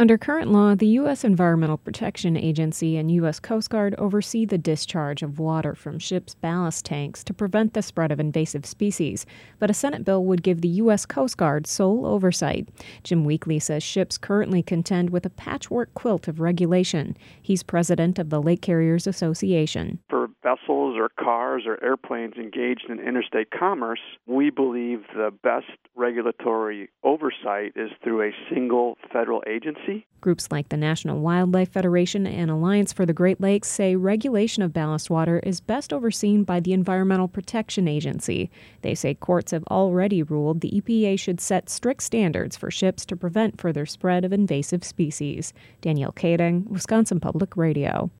Under current law, the U.S. Environmental Protection Agency and U.S. Coast Guard oversee the discharge of water from ships' ballast tanks to prevent the spread of invasive species, but a Senate bill would give the U.S. Coast Guard sole oversight. Jim Weekly says ships currently contend with a patchwork quilt of regulation. He's president of the Lake Carriers Association. For vessels or cars or airplanes engaged in interstate commerce, we believe the best regulatory oversight is through a single federal agency. Groups like the National Wildlife Federation and Alliance for the Great Lakes say regulation of ballast water is best overseen by the Environmental Protection Agency. They say courts have already ruled the EPA should set strict standards for ships to prevent further spread of invasive species. Danielle Kading, Wisconsin Public Radio.